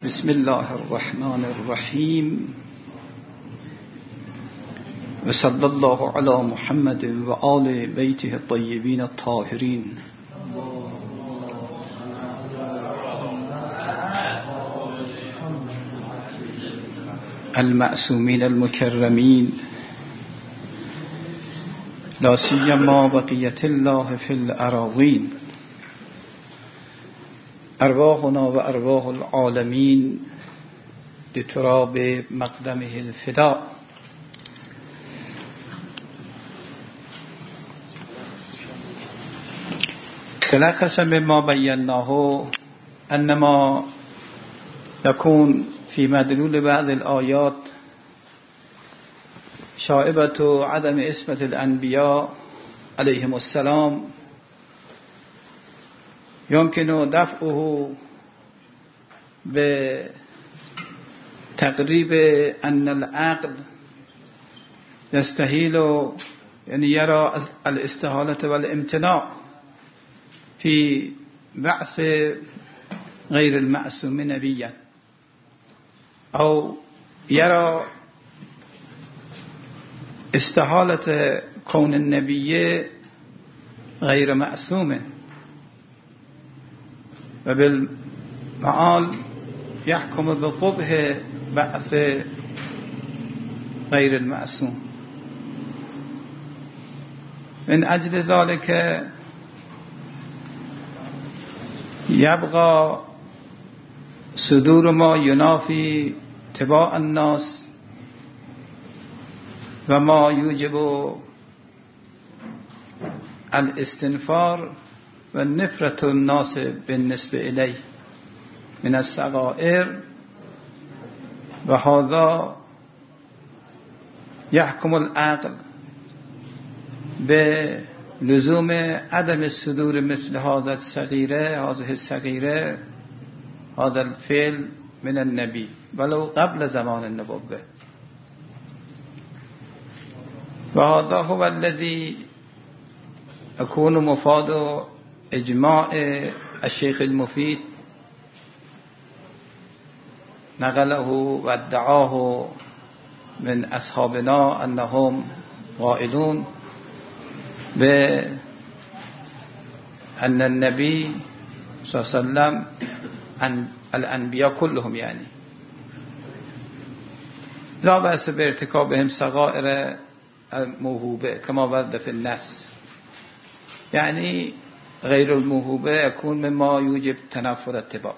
بسم الله الرحمن الرحیم و صلی الله علی محمد و آل بیته الطیبین الطاهرین المعصومین المکرمین لا سیما بقیة الله فی الأراضین ارواحنا و ارواح العالمین لتراب مقدمه الفداء. تلخص مما بیناه انما يكون في مدلول بعض الآيات شائبة عدم عصمة الأنبياء عليهم السلام يمكن دفعه بتقريب أن العقل يستحيل يعني يرى الاستحالة والامتناع في بعث غير المعصوم نبيا، أو يرى استحالة كون النبي غير معصوم، وبالمعال يحكم بقبح بعث غير المعصوم. من أجل ذلك يبقى صدور ما ينافي اتباع الناس وما يوجب الاستنفار والنفرة الناس بالنسبة إليه من الصغائر، وهذا يحكم العقل بلزوم عدم الصدور مثل هذا الصغيرة هذا الفعل من النبي ولو قبل زمان النبوة. وهذا هو الذي يكون مفاد إجماع الشيخ المفيد نقله وادعاه من أصحابنا أنهم قائلون بأن النبي صلى الله عليه وسلم عن الأنبياء كلهم يعني لا بأس بارتكابهم صغائر موهوبة كما ورد في النص، يعني غير الموهوبة يكون مما يوجب تنفر اتباع،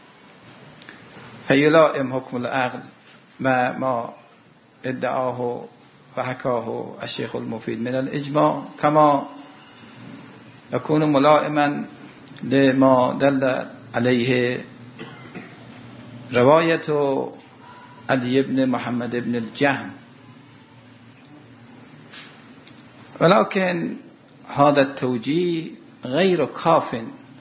فيلائم حكم العقل ما ادعاه وحكاه الشيخ المفيد من الإجماع، كما يكون ملائما لما دل عليه رواية علي بن محمد بن الجهم. ولكن هذا التوجيه غير كاف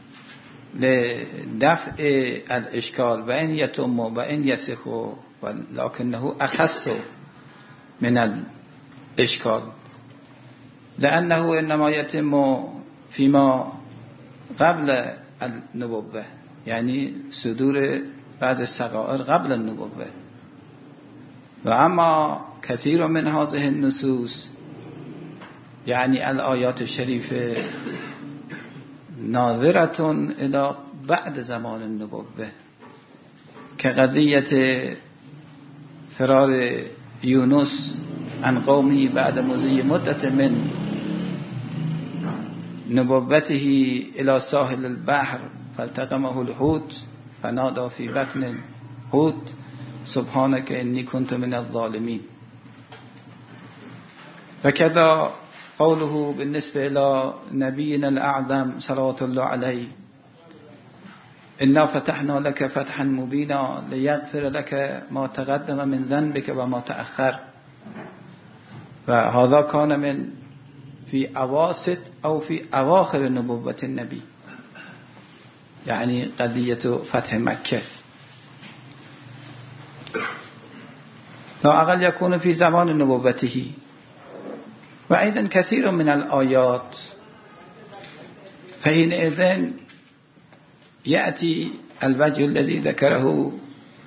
لدفع الإشكال وإن يتم وإن يسخ، ولكنه أخص من الإشكال لأنه إنما يتم فيما قبل النبوة، يعني صدور بعض الصغائر قبل النبوة. وأما كثير من هذه النصوص يعني الآيات الشريفة ناظرة إلى بعد زمان النبوة، كقضية فرار يونس عن قومه بعد مضي مدة من نبوته إلى ساحل البحر فالتقمه الحوت فنادى في بطن الحوت سبحانك إني كنت من الظالمين. وكذا قوله بالنسبة إلى نبينا الأعظم صلوات الله عليه إنا فتحنا لك فتحا مبينا ليغفر لك ما تقدم من ذنبك وما تأخر، وهذا كان من في أواسط أو في أواخر نبوة النبي، يعني قضية فتح مكة، لا أقل يكون في زمان نبوته. وأيضا كثير من الآيات فحينئذ يأتي الوجه الذي ذكره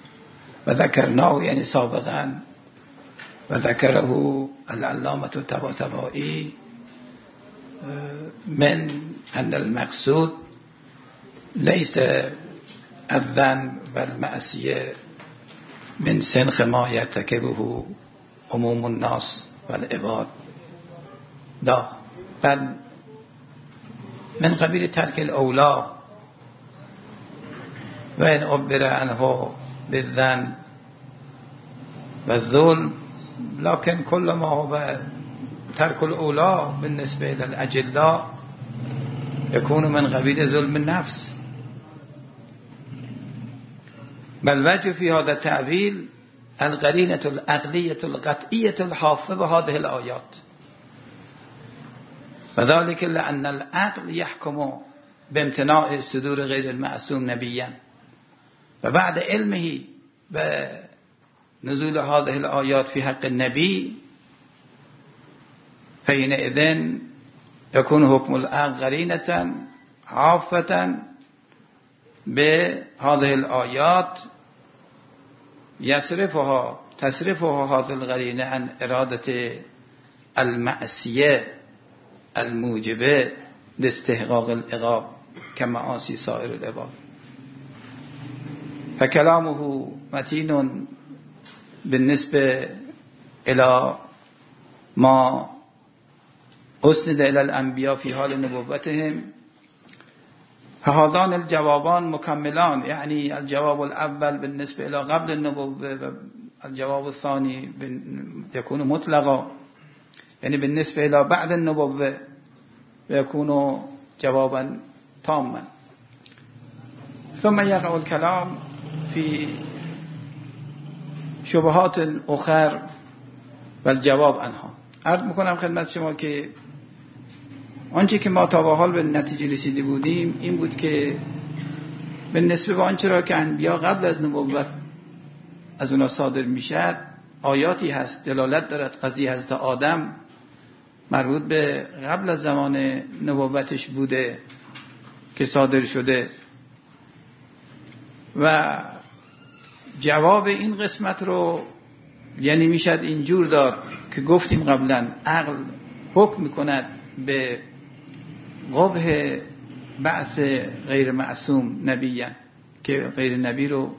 و ذکرناه یعنی سابقا و ذکره العلامة طباطبایی من ان المقصود ليس الذنب والمعصیه من سنخ ما يرتكبه عموم الناس والعباد، لا بل من قبیل ترک الاولا و ان عبر عنه بالذنب والظلم، لكن كل ما هو ترك الاولا بالنسبه للاجلاء يكون من قبیل ظلم النفس. بل وجه في هذا التأويل القرينة العقلية القطعية الحافة بهذه الآيات، وذلك لأن العقل يحكم بامتناع صدور غير المعصوم نبيا، وبعد علمه بنزول هذه الآيات في حق النبي فحينئذ يكون حكم العقل قرينة حافة بهذه الآيات تصرفها هذه القرينة عن إرادة المعصية الموجبة لاستحقاق العقاب كمعاصي سائر العباد. فكلامه متين بالنسبة إلى ما أسند إلى الأنبياء في حال نبوتهم، فهذان الجوابان مكملان، يعني الجواب الأول بالنسبة إلى قبل النبوة الجواب الثاني يكون مطلقا، يعني بالنسبة إلى بعد النبوة يكون جوابا تاما. ثم يقع الكلام في شبهات أخرى والجواب عنها. عرض میکنم خدمت شما که آنچه که ما تا به حال به نتیجه رسیده بودیم این بود که بالنسبه به آنچه را که انبیا قبل از نبوت از اونا صادر میشد آیاتی هست دلالت دارد. قضیه حضرت آدم مربوط به قبل از زمان نبوتش بوده که صادر شده و جواب این قسمت رو یعنی میشد اینجور داد که گفتیم قبلا عقل حکم میکند به قبح بعث غیر معصوم نبیان که غیر نبی رو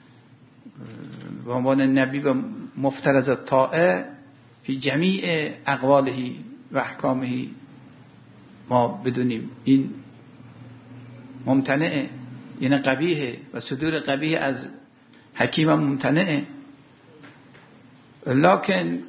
به عنوان نبی و مفترض الطاعه فی جمیع اقواله و احکامه ما بدونیم این ممتنعه، یعنی قبیحه و صدور قبیح از حکیم ممتنعه. لکن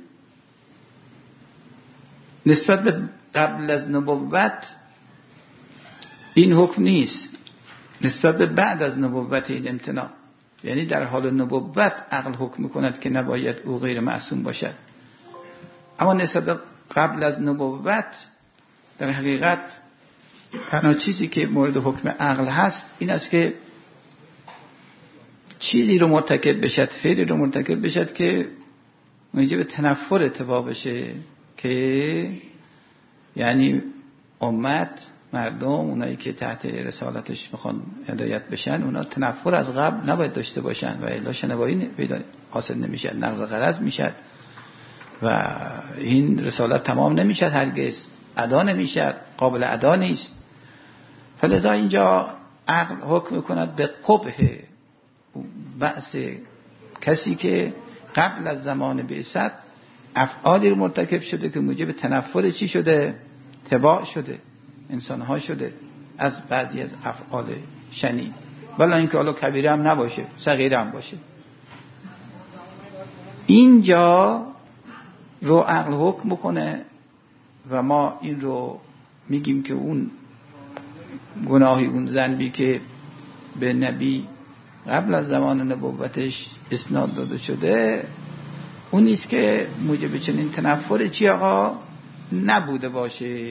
نسبت به قبل از نبوت این حکم نیست، نسبت به بعد از نبوت این امتناع، یعنی در حال نبوت عقل حکم میکند که نباید او غیر معصوم باشد، اما نسبت قبل از نبوت در حقیقت تنها چیزی که مورد حکم عقل هست این است که چیزی رو مرتکب بشد، فعلی رو مرتکب بشد که موجب تنفر اتباع بشه، که یعنی امت مردم اونایی که تحت رسالتش میخوان هدایت بشن اونا تنفر از قبل نباید داشته باشن و الا شنوایی حاصل نمیشه، نقض غرض میشد و این رسالت تمام نمیشد، هرگز ادا نمیشد، قابل ادا نیست. فلذا اینجا عقل حکم میکند به قبح بعث کسی که قبل از زمان بعثت افعالی رو مرتکب شده که موجب تنفر چی شده؟ تباع شده، انسانها شده از بعضی از افعال شنی، ولی اینکه حالا کبیره هم نباشه، صغیره هم باشه. اینجا رو عقل حکم میکنه و ما این رو میگیم که اون گناهی، اون ذنبی که به نبی قبل از زمان نبوتش اسناد داده شده اون نیست که موجب چنین تنفر چی آقا نبوده باشه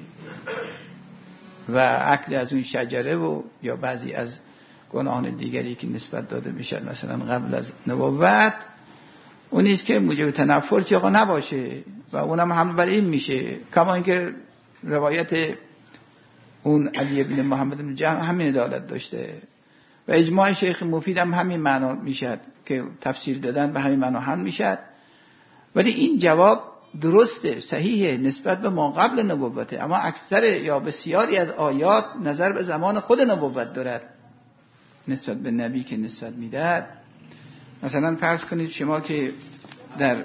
و اکل از اون شجره و یا بعضی از گناهان دیگری که نسبت داده میشد مثلا قبل از نبوت اون نیست که موجب تنفر چی آقا نباشه و اونم حمل بر این میشه. کما اینکه روایت اون علی بن محمد بن جعفر همین دلالت داشته و اجماع شیخ مفید هم همین معنا میشد که تفسیر دادن به همین معنا هم میشد. ولی این جواب درسته، صحیحه نسبت به ما قبل نبوته، اما اکثر یا بسیاری از آیات نظر به زمان خود نبوت دارد نسبت به نبی که نسبت میدهد. مثلا فرض کنید شما که در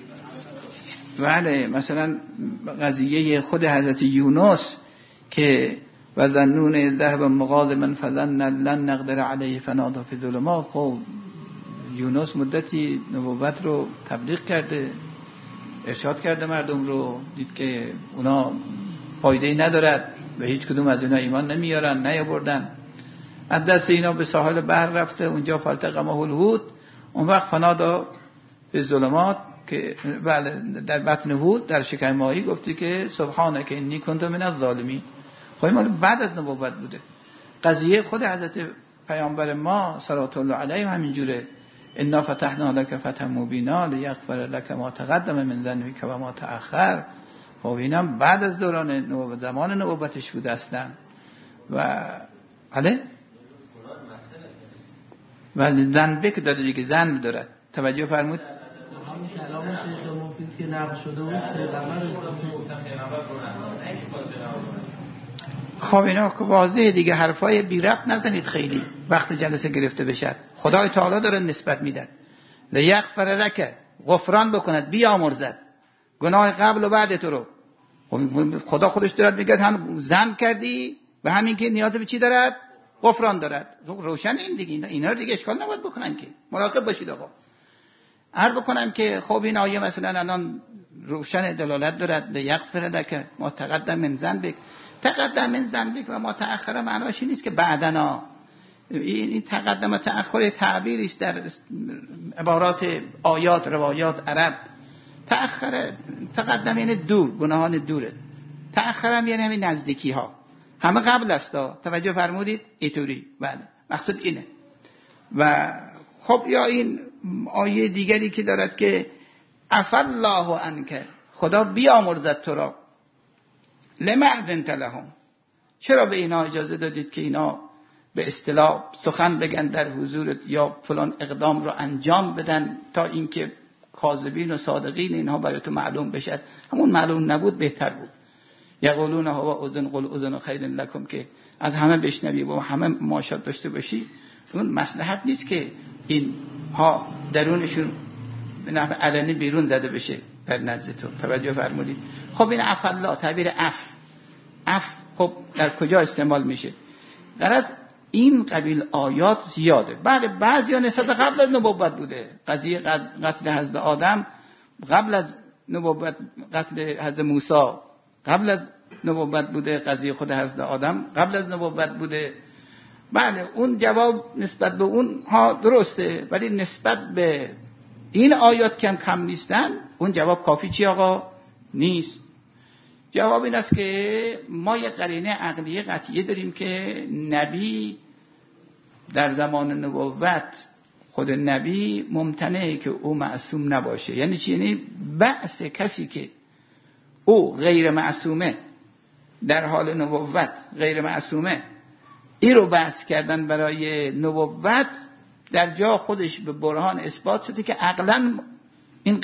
مثلا قضیه خود حضرت یونس که و ظنون ذهب مغاضبا فظن لن نقدر علیه فنادى فی الظلمات، خب یونس مدتی نبوت رو تبلیغ کرده، ارشاد کرده مردم رو، دید که اونا فایده‌ای ندارد و هیچ کدوم از اینا ایمان نمیارن، نیاوردن. از دست اینا به ساحل بحر رفته، اونجا فالتقمه الحوت. اون وقت فنادى فی الظلمات که بله در بطن حوت در شکم ماهی گفتی که سبحانک انی کنت من الظالمین. خب این مال بعد از نبوت بوده. قضیه خود حضرت پیامبر ما صلوات الله علیه همینجوره، انا فتحنا لك فتحا مبینا لیغفر لك ما تقدم من ذنبك و ما تأخر. خب اینم بعد از دوران نبوت، زمان نبوتش بوده اصلا. و بله ولی ذنبک داره دیگه، ذنب داره. توجه فرمود. همین کلام شیخ مفید که نقل شده بود خب اینا که واضحه دیگه، حرفای بی ربط نزنید خیلی وقت جلسه گرفته بشه. خدای تعالی داره نسبت میدن. لیغفر لک، غفران بکند، بیامرزد گناه قبل و بعد تو رو. خدا خودش دارد میگه هم ذنب کردی و همین که نیاز به چی دارد؟ غفران دارد. روشن این دیگه، اینا رو دیگه اشکال نباید بکنن که. مراقب باشید آقا. عرض بکنم که خب این آیه مثلا الان روشن دلالت دارد لیغفر لک ما تقدم من ذنبک. تقدم من ذنبک و ما تأخر معناش این نیست که بعدنا. این تقدم و تأخر تعبیری است در عبارات آیات روایات عرب. تقدم یعنی دور، گناهان دوره. تأخر هم یعنی همین نزدیکی ها، همه قبل است. توجه فرمودید اینطوری. بله مقصود اینه. و خب یا این آیه دیگری که دارد که عفا الله عنک، خدا بیامرزد تو را، لما اذنت لهم، چرا به اینا اجازه دادید که اینا به اصطلاح سخن بگن در حضورت یا فلان اقدام رو انجام بدن تا اینکه کاذبین و صادقین اینها برای تو معلوم بشد. همون معلوم نبود بهتر بود. یقولون هو اذن قل اذن خیر لکم، که از همه بشنوی و همه ماشات داشته باشی. اون مصلحت نیست که این ها درونشون به نحو علنی بیرون زده بشه در نزد تو. توجه فرمودید. خب این عفو الله، تعبیر عفو خب در کجا استعمال میشه؟ غرض این قبیل آیات زیاده. بله بعضیا نسبت قبل از نبوت بوده. قضیه قتل حضرت آدم قبل از نبوت، قتل حضرت موسی قبل از نبوت بوده، قضیه خود حضرت آدم قبل از نبوت بوده. بله اون جواب نسبت به اون ها درسته، ولی نسبت به این آیات که هم کم نیستن اون جواب کافی چی آقا؟ نیست. جواب این است که ما یک قرینه عقلیه قطعیه داریم که نبی در زمان نبوت، خود نبی ممتنعه که او معصوم نباشه. یعنی چی؟ یعنی بحث کسی که او غیر معصومه در حال نبوت غیر معصومه، این رو بحث کردن برای نبوت در جا خودش به برهان اثبات شده که عقلاً این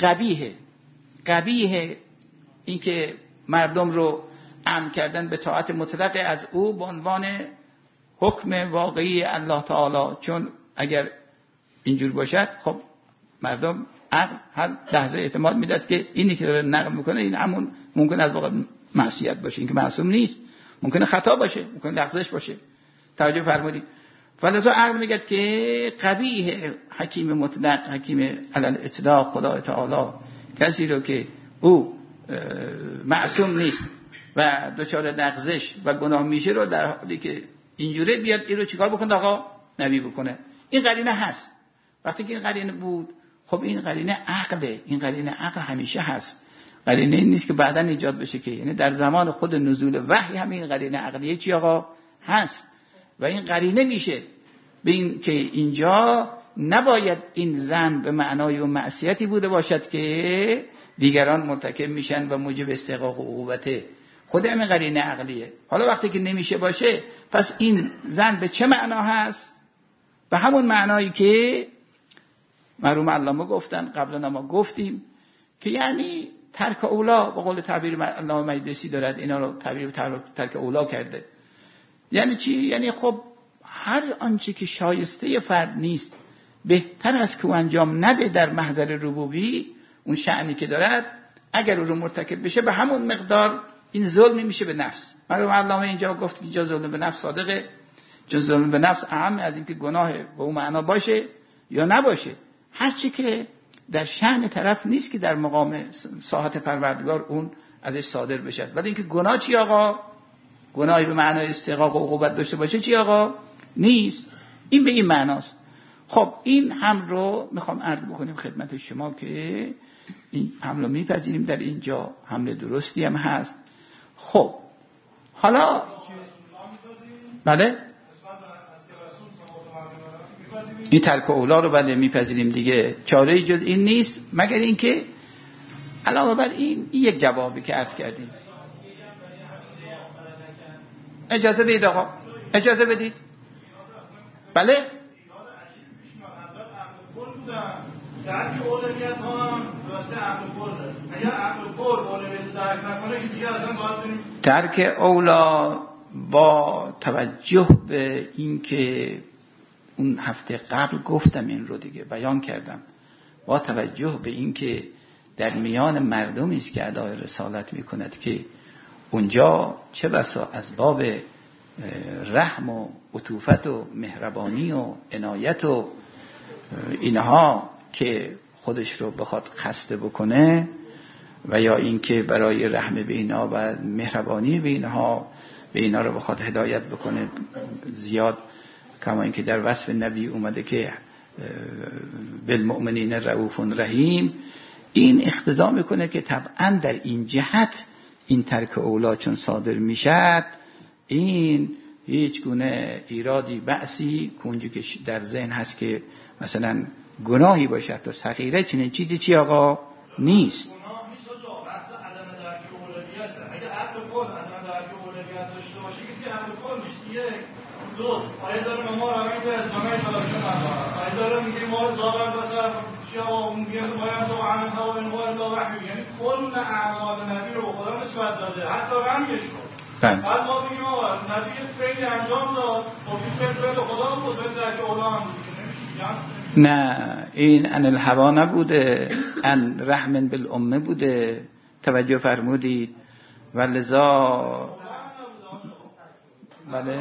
قبیحه این که مردم رو امر کردن به طاعت مطلق از او به عنوان حکم واقعی الله تعالی. چون اگر اینجور باشد خب مردم عقل هر لحظه اعتماد میداد که اینی که داره نقل میکنه این همون ممکن از واقع معصیت باشه، این که معصوم نیست، ممکنه خطا باشه، ممکنه لغزش باشه. توجه فرمودید. فلذا عقل میگه که قبیح حکیم مطلق، حکیم علل اطلاق خدا تعالی، کسی رو که او معصوم نیست و دچار لغزش و گناه میشه رو در حالی که اینجوره بیاد این رو چیکار بکنه آقا؟ نبی بکنه. این قرینه هست. وقتی که این قرینه بود خب این قرینه عقله. این قرینه عقل همیشه هست. قرینه این نیست که بعداً ایجاد بشه که، یعنی در زمان خود نزول وحی همین قرینه عقلیه چی آقا؟ هست. و این قرینه میشه به این که اینجا نباید این ذنب به معنای اون معصیتی بوده باشد که دیگران مرتکب میشن و موجب استحقاق عقوبته. خود همین قرینه عقلیه. حالا وقتی که نمیشه باشه پس این ذنب به چه معنا هست؟ به همون معنایی که مرحوم علامه گفتن، قبلا ما گفتیم که یعنی ترک اولا، به قول تعبیر علامه مجلسی دارد اینا رو تعبیر ترک اولا کرده. یعنی چی؟ یعنی خب هر آنچه که شایسته فرد نیست بهتر است که او انجام نده در محضر ربوبی، اون شأنی که دارد اگر او رو مرتکب بشه به همون مقدار این ظلمی میشه به نفس. مرحوم علامه اینجا گفت که جا ظلم به نفس صادقه، جا ظلم به نفس اهم از اینکه گناه به اون معنا باشه یا نباشه، هرچی که در شأن طرف نیست که در مقام ساحت پروردگار اون ازش صادر بشه. ولی اینکه گناه چی آقا؟ گناهی به معنای استحقاق و عقوبت داشته باشه چی آقا؟ نیست. این به این معناست. خب این هم رو میخوام عرض بکنیم خدمت شما که این حمله میپذیریم، در اینجا حمله درستی هم هست. خب حالا بله این ترک اولا رو بله میپذیریم دیگه، چاره‌ای جز این نیست مگر اینکه علاوه بر این یک جوابی که عرض کردیم. اجازه بدید آقا، اجازه بدید. بله درک اولویت ها راسته عقل فرده. اگر عقل فرد اولویت درک نکنه دیگه اصلا باید بریم درک اولا با توجه به این که اون هفته قبل گفتم این رو دیگه بیان کردم، با توجه به این که در میان مردمی است که ادای رسالت میکند که اونجا چه بسا از باب رحم و عطوفت و مهربانی و عنایت و اینها که خودش رو بخواد خسته بکنه و یا اینکه برای رحم به اینها و مهربانی به اینها رو بخواد هدایت بکنه زیاد، کما اینکه در وصف نبی اومده که بالمؤمنین رؤوف رحیم، این اقتضا میکنه که طبعا در این جهت این ترک اولا چون صادر میشد این هیچ گونه ایرادی بأسی کنجی که در ذهن هست که مثلا گناهی باشد تا صغیره چنین چیزی چی آقا نیست. گناه نیست آقا، بحث عدم درک اولویت. اگه عقل خود عدم درک اولویت داشته باشه که عقل خود نیست. یک دو آیه داره ما رو میگه اسلامی تلاشون نداره، آیه داره میگه ما رو زابر بسر چیا اون میگه باید تو عمل ها و این قول وحی، یعنی کل اعمال نبی رو به خدا نسبت داده، حتی رمیش رو. بعد ما میگیم آقا نبی فعلی انجام داد، خب این فعل خدا بود، به درک اولا هم بود. نه این ان الهوا نبوده، ان رحم بالامه بوده. توجه فرمودید و لذا بله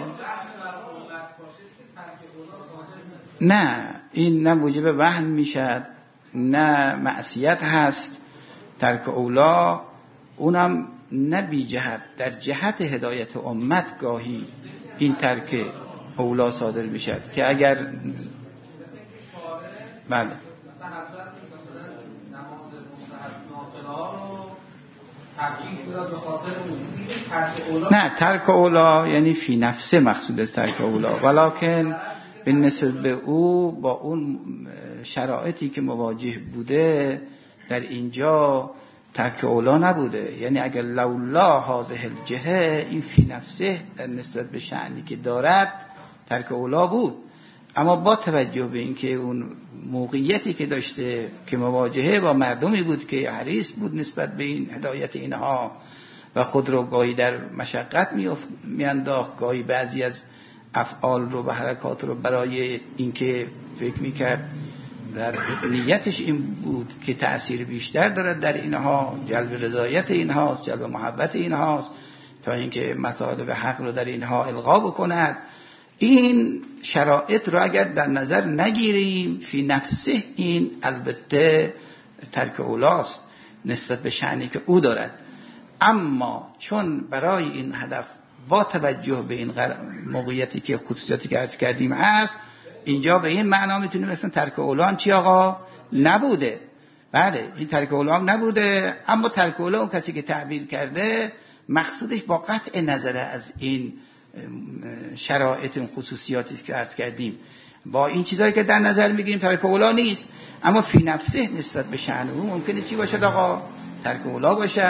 نه این نه موجب وهن میشد نه معصیت هست. ترک اولا اونم نه بی جهت، در جهت هدایت امت گاهی این ترک اولا صادر میشد که اگر بله نه ترک اولا یعنی فی نفسه مقصود است ترک اولا، ولکن به نسبت به او با اون شرایطی که مواجه بوده در اینجا ترک اولا نبوده. یعنی اگر لولا هذه الجهه این فی نفسه در نسبت به شأنی که دارد ترک اولا بود، اما با توجه به اینکه اون موقعیتی که داشته که مواجهه با مردمی بود که حریص بود نسبت به این هدایت اینها و خود رو گاهی در مشقت میانداخت، گاهی بعضی از افعال رو و حرکات رو برای اینکه فکر میکرد در نیتش این بود که تأثیر بیشتر دارد در اینها، جلب رضایت اینهاست، جلب محبت اینهاست، تا اینکه مطالب حق رو در اینها القا بکند. این شرایط رو اگر در نظر نگیریم فی نفسه این البته ترک اولاست نسبت به شأنی که او دارد، اما چون برای این هدف با توجه به این موقعیتی که خصوصیاتی که عرض کردیم هست، اینجا به این معنا میتونیم مثلا ترک اولا هم چی آقا نبوده. بله این ترک اولا هم نبوده، اما ترک اولا اون کسی که تعبیر کرده مقصودش با قطع نظر از این شرایط این خصوصیاتی که عرض کردیم با این چیزایی که در نظر میگیریم ترک اولا نیست، اما فی نفسه نسبت به شأن او ممکنه چی باشد آقا ترک اولا باشد،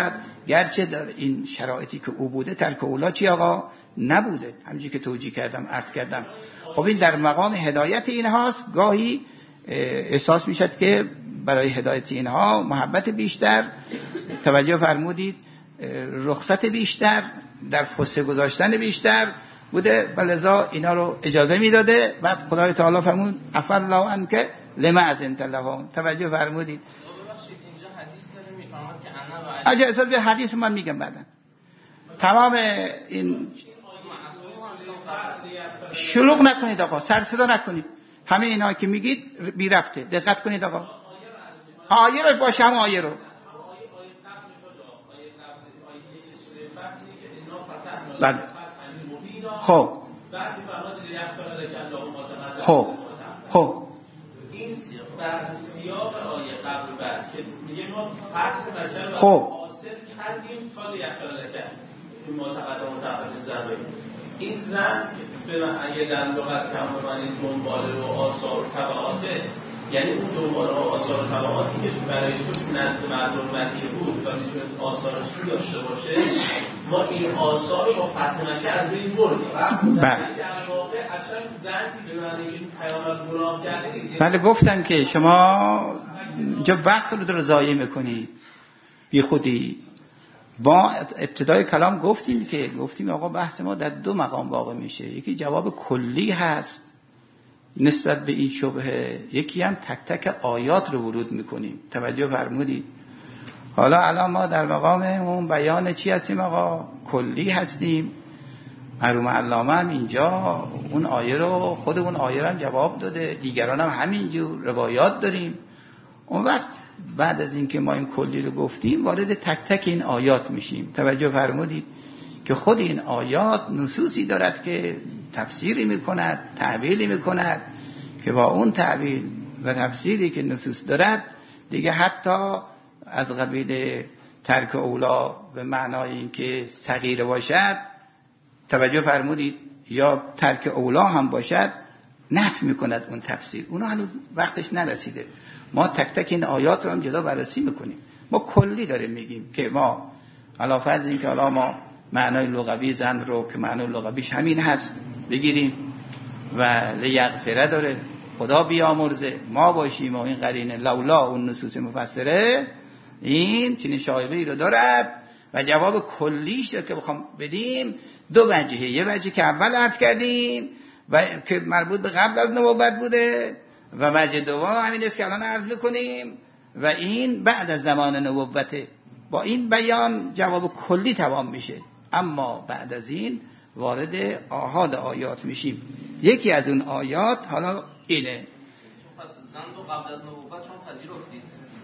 گرچه در این شرایطی که او بوده ترک اولا چی آقا نبوده، همونجوری که توجیه کردم عرض کردم. خب این در مقام هدایت اینهاست. گاهی احساس میشد که برای هدایت اینها محبت بیشتر، توجه فرمودید، رخصت بیشتر، در فسه گذاشتن بیشتر بوده، ولذا اینا رو اجازه میداده. بعد خدای تعالی فرمود عفا الله عنک لما اذنت لهم. توجه فرمودید. اینجا حدیث داره میفهمد که انا و اجازه اصلا به حدیث من میگم بعدا. تمام این شلوغ نکنید آقا، سر صدا نکنید. همه اینا که میگید بی ربطه. دقت کنید آقا. آیه رو باشه، هم آیه رو. بله. خب. خب. این در سیاق آیه قبل بعد که میگه ما فتح مکه خب. حاصل کردیم تا لیکفر این معتقد زنایی. این زن اگه در لغت کم بمانید دنباله و آثار و طبعاته، یعنی اون دنباله و آثار و طبعاتی که برای تو نزد مردم مکه بود و میتونست آثار سو داشته باشه، ما این آثار رو با فتح مکه از بین بردیم. در واقع اصلا زن که برای این پیامبر گناه کرده نیست. بله گفتم که شما اینجا وقت رو ضایع میکنید بی خودی. با ابتدای کلام گفتیم آقا بحث ما در دو مقام واقع میشه. یکی جواب کلی هست نسبت به این شبهه، یکی هم تک تک آیات رو ورود میکنیم. توجه فرمودید. حالا الان ما در مقام اون بیان چی هستیم آقا؟ کلی هستیم. مرحوم علامه هم اینجا اون آیه رو، خود اون آیه رو هم جواب داده، دیگران هم همینجور روایات داریم. اون وقت بعد از اینکه ما این کلی رو گفتیم وارد تک تک این آیات میشیم. توجه فرمودید که خود این آیات نصوصی دارد که تفسیری میکند، تعبیری میکند که با اون تعبیر و تفسیری که نصوص دارد دیگه حتی از قبیل ترک اولا به معنای اینکه صغیر باشد، توجه فرمودید، یا ترک اولا هم باشد، نفی میکند اون تفسیر. اونا هنوز وقتش نرسیده. ما تک تک این آیات رو هم جدا بررسی میکنیم. ما کلی داریم میگیم که ما علی فرض این که حالا ما معنای لغوی زن رو که معنای لغویش همین هست بگیریم و لیغفره داره، خدا بیامرزه، ما باشیم و این قرینه لولا اون نصوص مفسره این چنین شایبه‌ای رو دارد. و جواب کلیش رو که بخوام بدیم دو وجهه. یه وجه که اول عرض کردیم و که مربوط به قبل از نبوت بوده، و وجه دوم همین است که الان عرض میکنیم و این بعد از زمان نبوته. با این بیان جواب کلی تمام میشه، اما بعد از این وارد آحاد آیات میشیم. یکی از اون آیات حالا اینه. پس زن رو قبل از نبوت شما پذیرفتید؟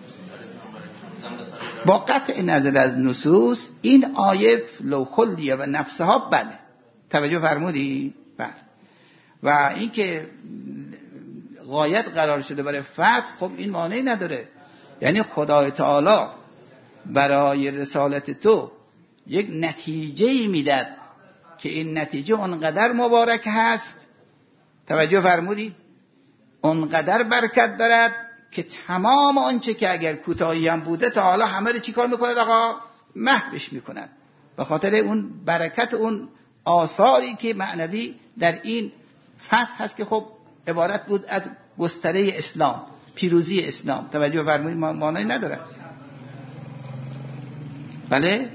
با قطع نظر از نصوص این آیه لو خلیه و نفسها بله. توجه فرمودی؟ بله. و این که غایت قرار شده برای فتح، خب این مانعی نداره. یعنی خدای تعالی برای رسالت تو یک نتیجه میداد که این نتیجه اونقدر مبارک هست، توجه فرمودید، اونقدر برکت دارد که تمام آنچه که اگر کوتاهی هم بوده تا حالا همه رو چیکار میکند آقا؟ محوش میکند. به خاطر اون برکت اون آثاری که معنوی در این فتح هست که خب عبارت بود از گستره اسلام، پیروزی اسلام. توجه فرمایید، معنی نداره. بله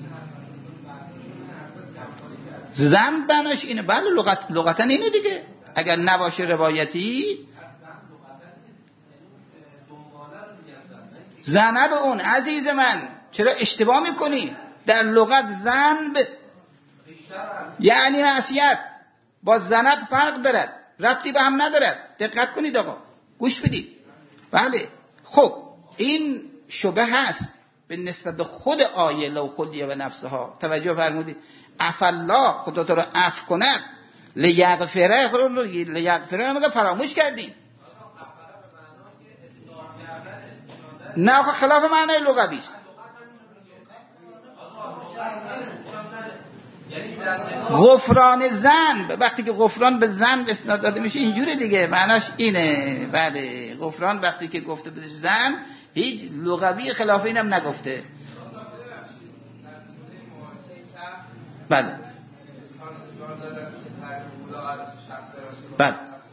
زن بناش اینه. بله لغتا اینه دیگه. اگر نباشه روایتی زنب اون. عزیز من چرا اشتباه میکنی؟ در لغت زنب یعنی معصیت، با زنب فرق دارد، ربطی به هم ندارد. دقت کنید آقا، گوش بدید. بله خب این شبه هست به نسبت به خود آیه لو خلیه و نفسها. توجه فرمودید. عفالله، خدا تو رو عفو کند، لیغفره نمیگه فراموش کردیم. نه خلاف معنای لغوی است. غفران زن، وقتی که غفران به زن اسناد داده میشه اینجوری دیگه، معناش اینه. بله غفران وقتی که گفته بشه زن، هیچ لغوی خلاف اینم نگفته. بله بله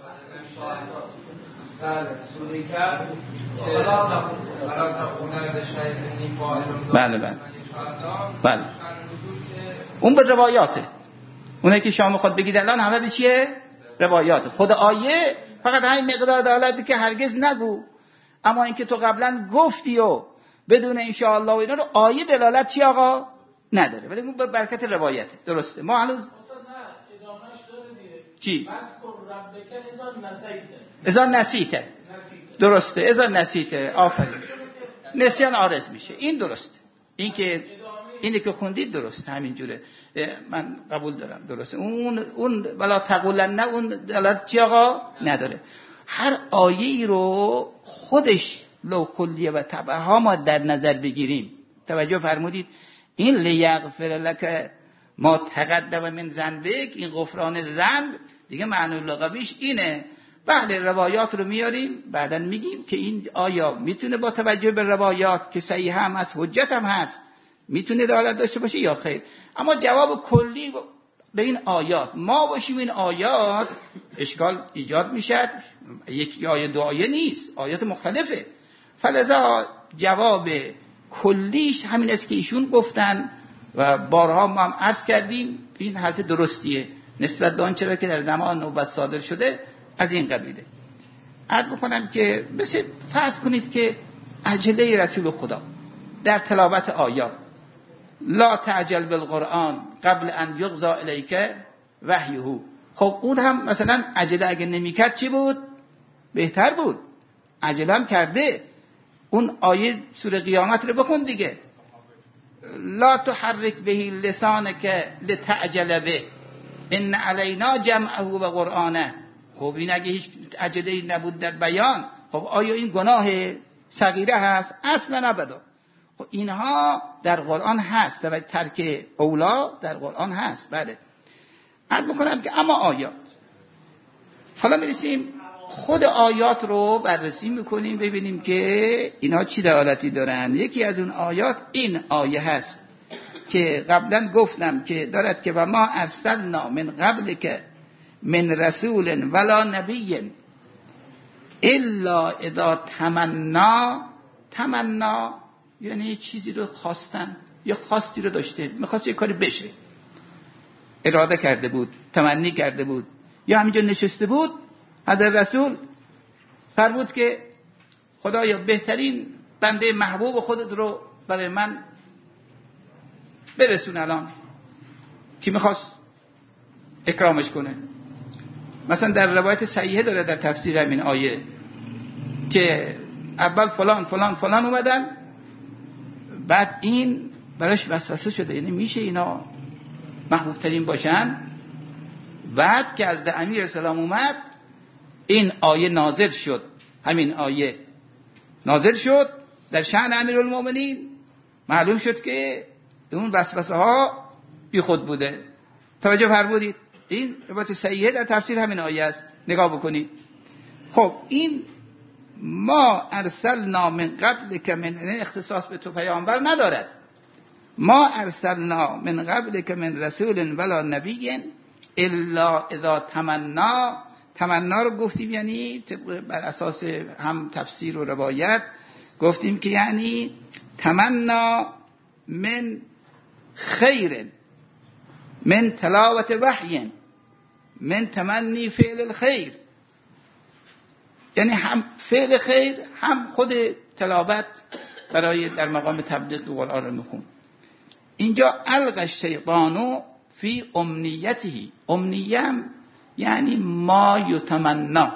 بله بله بله اون به روایاته. اونه که شما خود بگید الان همه به چیه؟ روایات. خود آیه فقط همین مقدار دلالتی که هرگز نگو، اما اینکه تو قبلا گفتی و بدون انشاءالله و اینا رو آیه دلالت چی آقا نداره، ولی اون به برکت روایته. درسته. ما هنوز چی؟ اذا نسیته. درسته. اذا نسیته. آفرین. نسیان عارض میشه. این درسته. اینی که خوندید درست همینجوره، من قبول دارم. درسته. اون ولا تقولن، نه اون دلالت چی آقا نداره. هر آیه‌ای رو خودش لو کلیه و تبعها ما در نظر بگیریم. توجه فرمودید؟ این لیغفر لک ما تقدم من ذنبک، این غفران ذنب دیگه معنی لغویش اینه. بله روایات رو میاریم بعدن میگیم که این آیا میتونه با توجه به روایات که صحیح هم هست حجت هم هست میتونه دلالت داشته باشه یا خیر. اما جواب کلی به این آیات ما باشیم این آیات اشکال ایجاد میشد. یک آیه دو آیه نیست، آیات مختلفه. فلذا جواب کلیش همین است که ایشون گفتن و بارها ما هم عرض کردیم. این حرف درستیه نسبت به آنچه را که در زمان نوبت صادر شده از این قبیله. عرض بکنم که مثل فرض کنید که عجله رسول خدا در تلاوت آیات لا تعجل بالقرآن قبل ان یقضى الیک وحیه. خب اون هم مثلا عجله اگه نمیکرد چی بود؟ بهتر بود. عجله هم کرده. اون آیه سوره قیامت رو بخون دیگه. لا تحرک به لسانک لتعجل به ان علینا جمعه و قرآنه. خب این اگه هیچ عجله نبود در بیان، خب آیا این گناه صغیره هست؟ اصلا ابدا. خب اینها در قرآن هست و ترک اولا در قرآن هست. بله. عرض میکنم که اما آیات، حالا میرسیم خود آیات رو بررسی میکنیم ببینیم که اینها چی دلالتی دارن. یکی از اون آیات این آیه هست که قبلا گفتم که دارد که و ما ارسلنا من قبل که من رسول ولا نبی الا اذا تمنا یعنی چیزی رو خواستن یا خواستی رو داشته، میخواست یک کاری بشه، اراده کرده بود، تمنی کرده بود، یا همینجا نشسته بود. حضرت رسول فرمود که خدایا بهترین بنده محبوب خودت رو برای من برسون. الان کی میخواست اکرامش کنه؟ مثلا در روایت صحیحه داره در تفسیر همین آیه که اول فلان فلان فلان اومدن، بعد این براش وسوسه شده، یعنی میشه اینا محبوب ترین باشن. بعد که از امیر اسلام اومد این آیه نازل شد، همین آیه نازل شد در شأن امیرالمومنین. معلوم شد که اون وسوسه ها بی خود بوده. توجه فرمودید؟ این روایت صحیحه در تفسیر همین آیه است، نگاه بکنید. خب این ما ارسلنا من قبل که من اختصاص به تو پیامبر ندارد. ما ارسلنا من قبل که من رسول ولا نبی الا اذا تمنا رو گفتیم یعنی بر اساس هم تفسیر و روایت گفتیم که یعنی تمنا من خیر، من تلاوت وحی، من تمنی فعل الخیر، یعنی هم فعل خیر هم خود تلاوت برای در مقام تبلیغ قرآن رو میخون. اینجا القى الشیطان فی امنیته، امنیم یعنی ما یتمنا،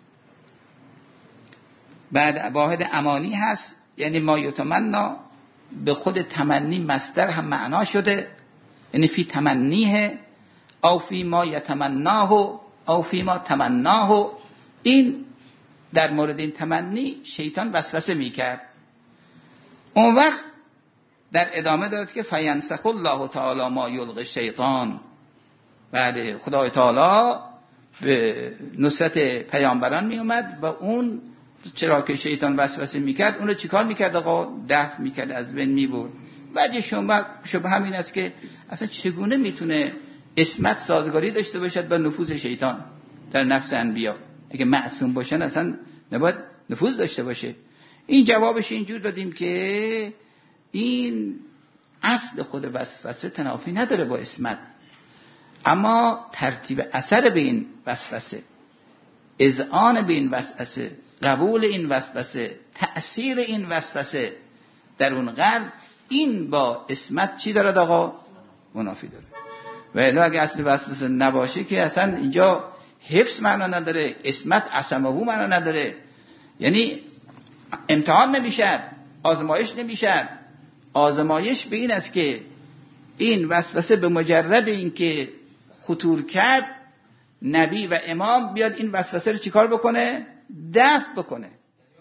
بعد واحد امانی هست یعنی ما یتمنا، به خود تمنی مصدر هم معنا شده، یعنی فی تمنیه او فی ما یتمناه او فی ما تمناه. این در مورد این تمنی شیطان وسوسه میکرد. اون وقت در ادامه دارد که فینسخ الله تعالی ما یلقی الشیطان. بله، خدای تعالی به نصرت پیامبران می اومد و اون چرا که شیطان وسوسه میکرد اون رو چیکار میکرد آقا؟ دفع میکرد، از بین میبرد. وجه شبه همین است که اصلا چگونه میتونه عصمت سازگاری داشته باشد با نفوذ شیطان در نفس انبیا؟ اگه معصوم باشن اصلا نباید نفوذ داشته باشه. این جوابش اینجور دادیم که این اصل خود وسوسه تنافی نداره با عصمت، اما ترتیب اثر به این وسوسه، اذعان به این وسوسه، قبول این وسوسه، تأثیر این وسوسه در اون قلب، این با عصمت چی داره آقا؟ منافی داره. و الا اگه اصل وسوسه نباشه که اصلا اینجا حفظ معنا نداره، عصمت عصمه معنا نداره، یعنی امتحان نمیشد، آزمایش نمیشد. آزمایش به این است که این وسوسه به مجرد این که خطور کرد، نبی و امام بیاد این وسوسه رو چیکار بکنه؟ دفع بکنه.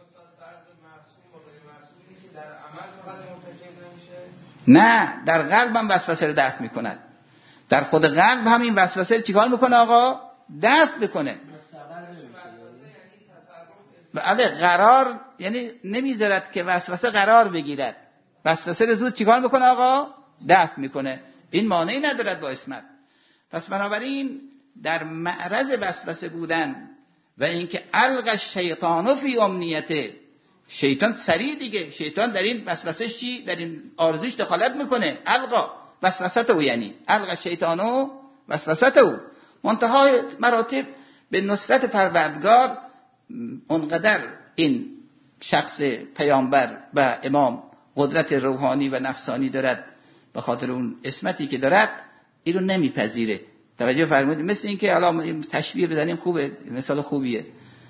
نه، در قلب هم وسوسه رو دفع میکند. در خود قلب هم این وسوسه رو چیکار میکنه آقا؟ دفع بکنه. بله، قرار یعنی نمیذارد که وسوسه قرار بگیرد. وسوسه رو زود چیکار میکنه آقا؟ دفع میکنه. این مانعی ندارد با عصمت. پس بنابراین در معرض وسوسه بودن و اینکه القى الشیطان فی امنیته، شیطان سریع دیگه، شیطان در این وسوسهش چی؟ در این آرزوش دخالت میکنه. القى وسوسته، یعنی القى الشیطان وسوسته. منتهای مراتب به نصرت پروردگار اونقدر این شخص پیامبر و امام قدرت روحانی و نفسانی دارد، به خاطر اون عصمتی که دارد این رو نمیپذیره. توجه فرمودید؟ مثل این که الان تشبیه بزنیم خوبه، مثال خوبیه.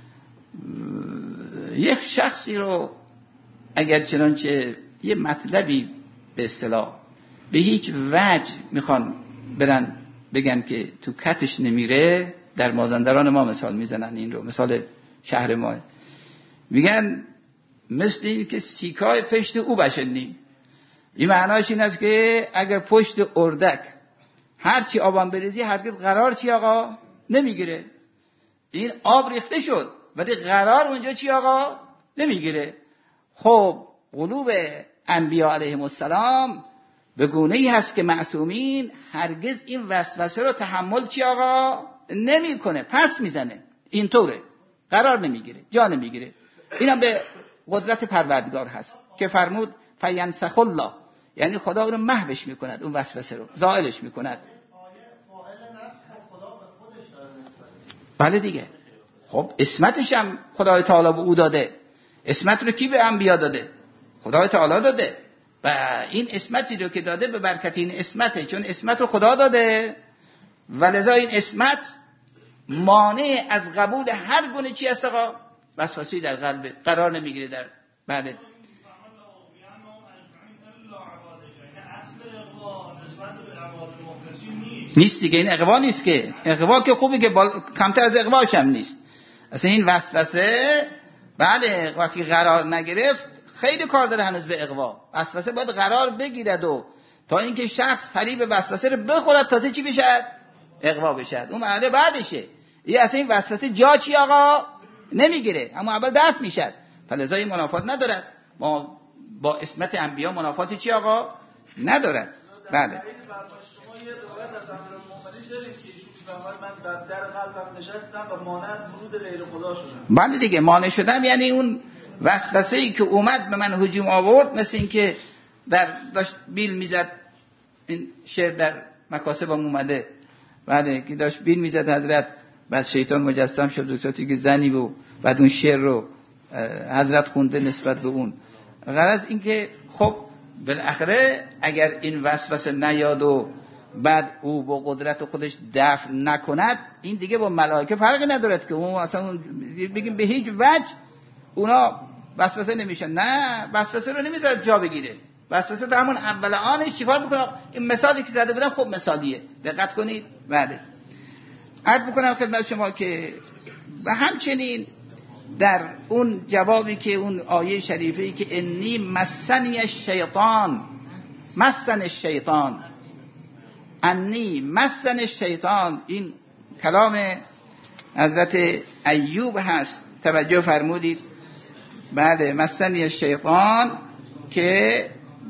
یک شخصی رو اگر چنانچه یه مطلبی به اصطلاح به هیچ وجه میخوان برن بگن که تو کتش نمیره، در مازندران ما مثال میزنن این رو، مثال شهر ما، میگن مثل این که سیکای پشت او بشنی. این معناش این است که اگر پشت اردک هرچی آبان بریزی هرگز قرار چی آقا نمیگیره. این آب ریخته شد ولی قرار اونجا چی آقا نمیگیره. خب قلوب انبیاء علیهم السلام به گونه‌ای هست که معصومین هرگز این وسوسه رو تحمل چی آقا نمیکنه، پس میزنه. اینطوره، قرار نمیگیره، جا نمیگیره. اینم به قدرت پروردگار هست که فرمود فینسخ الله، یعنی خدا اون رو محوش میکند، اون وسوسه رو زائلش میکند. بله دیگه. خب عصمتش هم خدای تعالی به او داده. عصمت رو کی به انبیا داده؟ خدای تعالی داده. و این عصمتی رو که داده به برکت این عصمته، چون عصمت رو خدا داده و لذا این عصمت مانع از قبول هر گونه چی است آقا؟ وسوسه‌ای در قلب قرار نمیگیره. در بله نیست دیگه. این اغوا نیست که، اغوا که خوبه که کمتر از اغواش هم نیست. اصلا این وسوسه بله وقتی قرار نگرفت خیلی کار داره هنوز به اغوا. وسوسه باید قرار بگیرد و تا اینکه شخص فریب وسوسه رو بخورد تا چی بشد؟ اغوا بشد. اون مرحله بعدشه. این اصلا این وسوسه جا چی آقا نمیگیره، اما اول دفع میشد. فلذا این منافات ندارد. ما با عصمت انبیا منافاتی چی آقا ندارد. بله من در قلبم نشستم و مانع از ورود غیر خدا شدم. بله دیگه، مانع شدم یعنی اون وسوسه‌ای که اومد به من هجوم آورد، مثل این که داشت بیل میزد. این شعر در مکاسبم اومده، بله که داشت بیل میزد حضرت، بعد شیطان مجسم شد دوستی که زنی بود، بعد اون شعر رو حضرت خونده نسبت به اون. غرض این که خب بالاخره اگر این وسوسه نیاد و بعد او با قدرت خودش دفع نکند، این دیگه با ملائکه فرقی ندارد که اون اصلا بگیم به هیچ وجه اونا وسوسه نمیشن. نه، وسوسه رو نمیذاره جا بگیره. وسوسه در همون اول آنش چیکار میکنه؟ این مثالی که زده بودم خب مثالیه، دقت کنید. بله عرض میکنم خدمت شما که و همچنین در اون جوابی که اون آیه شریفه‌ای که انی مسنی الشیطان، مسن الشیطان، انی مسن الشیطان، این کلام حضرت ایوب هست. توجه فرمودید؟ بله مسنی الشیطان که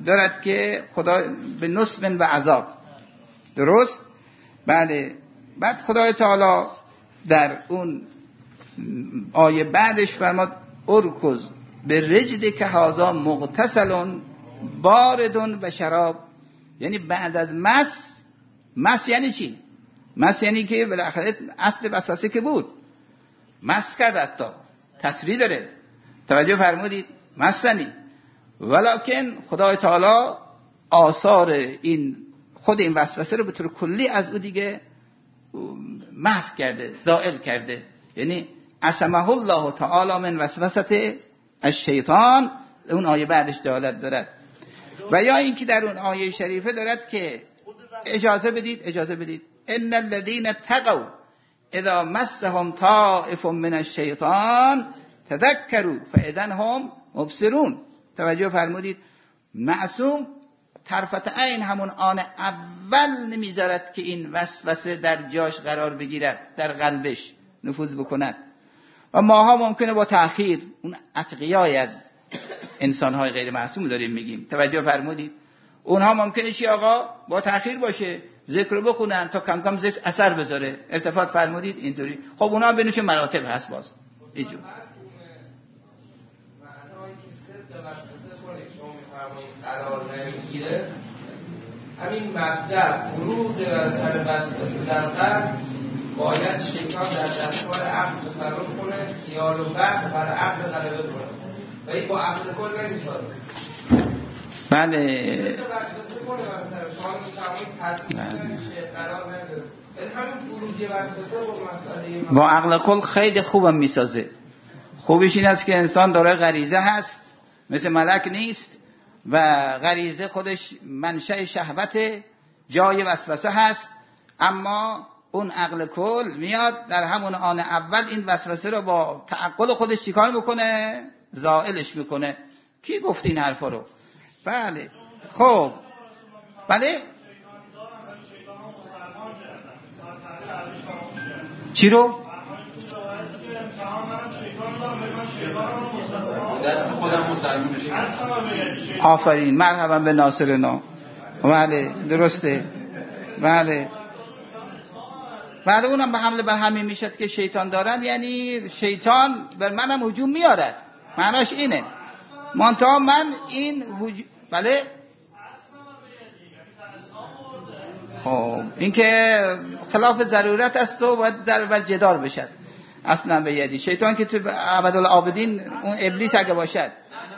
دارد که خدا به نصب و عذاب، درست؟ بله. بعد خدای تعالی در اون آیه بعدش فرماد ارکض به رجل که هازا مغتسل باردون و شراب. یعنی بعد از مس یعنی چی؟ مس یعنی که بالاخره اصل وسوسه که بود مس کرد، حتی تصریح داره، توجه فرمودید؟ مسنی. ولکن خدای تعالی آثار این خود این وسوسه رو به طور کلی از او دیگه محو کرده، زائل کرده. یعنی عصمه الله تعالی من وسوسه الشیطان، اون آیه بعدش دلالت دارد. و یا اینکه در اون آیه شریفه دارد که اجازه بدید ان الذين اتقوا اذا مسهم طائف من الشیطان تذکروا فاذا هم مبصرون. توجه فرمودید؟ معصوم طرفت عین همون آن اول نمیذارد که این وسوسه در جاش قرار بگیرد، در قلبش نفوذ بکند. و ماها ممکنه با تأخیر، اون اتقیای از انسان‌های غیر معصوم داریم میگیم، توجه فرمودید؟ اونها ممکنه چی آقا؟ با تأخیر باشه، ذکر رو بخونن تا کم کم ذکر اثر بذاره. التفات فرمودید؟ اینطوری. خب اونها بینش مراتب هست باز. اینجور قرار نمیگیره، همین مبدأ ورود در وسوسه در قلب باید شیطان در دستگاه عقل تصرف کنه، خیال و وهم بر عقل غلبه کنه و این با عقل کل نمیسازه. بله. وسوسه کنه شما میتوانید تصمیم قرار نمیده. همین ورودی وسوسه با مسئله با عقل کل خیلی خوبم میسازه. خوبش این است که انسان داره غریزه هست، مثل ملک نیست و غریزه خودش منشأ شهوت، جای وسوسه هست، اما اون عقل کل میاد در همون آن اول این وسوسه رو با تعقل خودش چیکار میکنه؟ زائلش میکنه. کی گفت این حرفا رو؟ بله. خب بله چی رو؟ دست خودم مسلمان بشیم. آفرین، مرحبا به ناصرنا. بله درسته. بله اونم به حمله بر همین میشد که شیطان دارم، یعنی شیطان بر منم هجوم میارد، معناش اینه. منتها من این بله. خب این که خلاف ضرورت است و باید ضرورت جدال بشد. اصلا به یدی شیطان که تو ابدالعابدین اون ابلیس اگه باشد،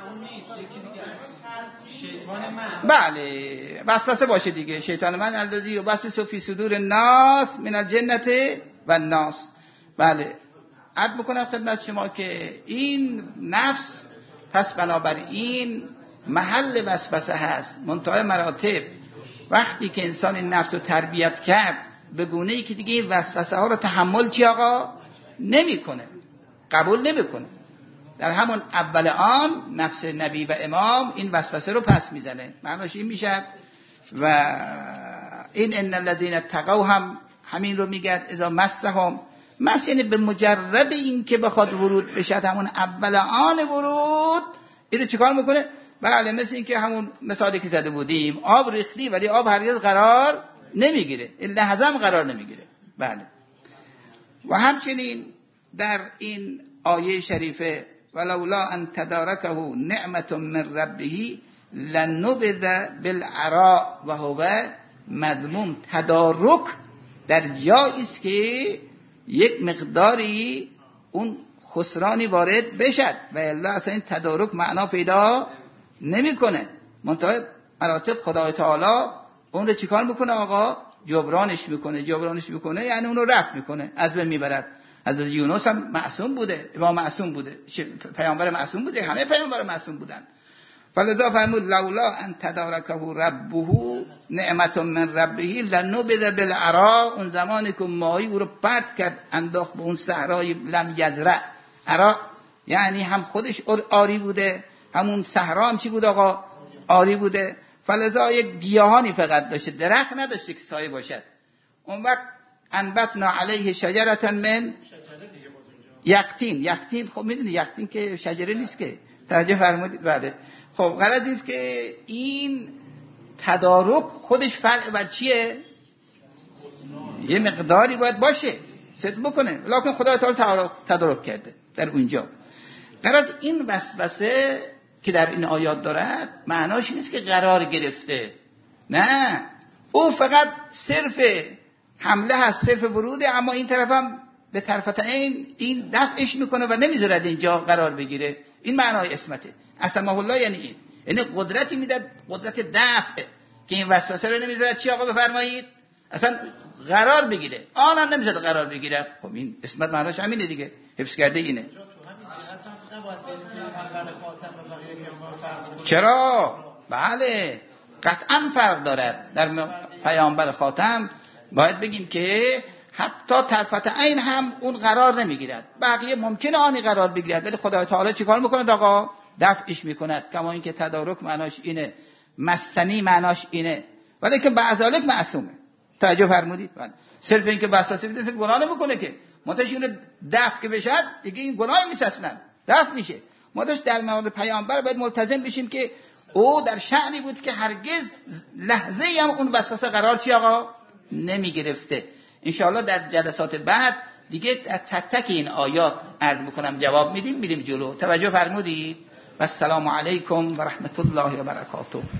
بله وسوسه باشه دیگه. شیطان من الذی یوسوس فی صدور الناس من الجنة و الناس. بله عرض میکنم خدمت شما که این نفس پس بنابراین محل وسوسه هست، منتهای مراتب. وقتی که انسان این نفس رو تربیت کرد به گونه‌ای که دیگه این وسوسه ها رو تحمل چی آقا نمیکنه، قبول نمیکنه، در همون اول آن نفس نبی و امام این وسوسه رو پس میزنه. معناش این میشه. و این ان الذين اتقوا هم همین رو میگه. اذا مسهم، مس یعنی به مجرد این که بخواد ورود بشه، همون اول آن ورود اینو چیکار میکنه؟ بله مثل این که همون مثالی که زده بودیم، آب ریختی ولی آب هرگز قرار نمیگیره، الا هضم قرار نمیگیره. بله. و همچنین در این آیه شریفه ولولا ان تدارکه نعمت من ربه لنبذ بالعراء و هو مذموم. تدارک در جایی است که یک مقداری اون خسرانی وارد بشد و الا اصلا این تدارک معنا پیدا نمیکنه. منتها مراتب خدای تعالی اون رو چیکار میکنه آقا؟ جبرانش میکنه، یعنی اون رو رفع میکنه، از بین میبرد. حضرت یونس هم معصوم بوده، امام معصوم بوده، پیامبر معصوم بوده، همه پیامبر معصوم بودن. فلذا فرمود لولا ان تدارکه ربه نعمت من ربه لنبذ بالعراء. اون زمانی که ماهی او رو پرت کرد انداخت به اون صحرای لم یزرع. عراء یعنی هم خودش آری بوده، همون صحرا هم چی بود آقا؟ آری بوده. فلذا یک گیاهانی فقط داشته، درخت نداشته که سایه باشد. اون وقت انبتنا علیه شجرة من یقطین. خب میدونی یقطین که شجره نیست که، توجه فرمودید؟ بله. خب غرض اینست که این تدارک خودش فرع بر چیه؟ یه مقداری باید باشه، صدق بکنه، لکن خدا تعالی تدارک کرده در اونجا. غرض این وسوسه که در این آیات دارد معناش نیست که قرار گرفته، نه، او فقط صرف حمله هست، صرف وروده، اما این طرف هم به طرفتین این دفعش میکنه و نمیذارد اینجا قرار بگیره. این معنای اسمته. اسمه الله یعنی این، یعنی قدرتی میداد، قدرت دفع، که این وسوسه رو نمیذارد چی آقا بفرمایید اصلا قرار بگیره. آنم نمیذارد قرار بگیره. خب این اسمت معناش همینه دیگه، حفظ کرده اینه. چرا؟ بله قطعا فرق دارد. در پیامبر خاتم باید بگیم که حتی طرفت عین هم اون قرار نمیگیرد، بقیه ممکنه آنی قرار بگیرد، ولی خدای تعالی چیکار میکند آقا؟ دفعش میکند. کما اینکه تدارک معناش اینه، مسنی معناش اینه، ولی که بعضالک معصومه. توجه فرمودید؟ صرف این که وسوسه میده گناه نمیکنه که، منتهی اون دفع که بشد دیگه این گناهی نیست، اصلا دفع میشه. ما در مورد پیامبر باید ملتزم بشیم که او در شأنی بود که هرگز لحظه هم اون وسوسه قرار چی آقا نمی گرفته. انشاءالله در جلسات بعد دیگه تک تک این آیات عرض بکنم، جواب میدیم، میریم جلو. توجه فرمودید؟ و السلام علیکم و رحمت الله و برکاته.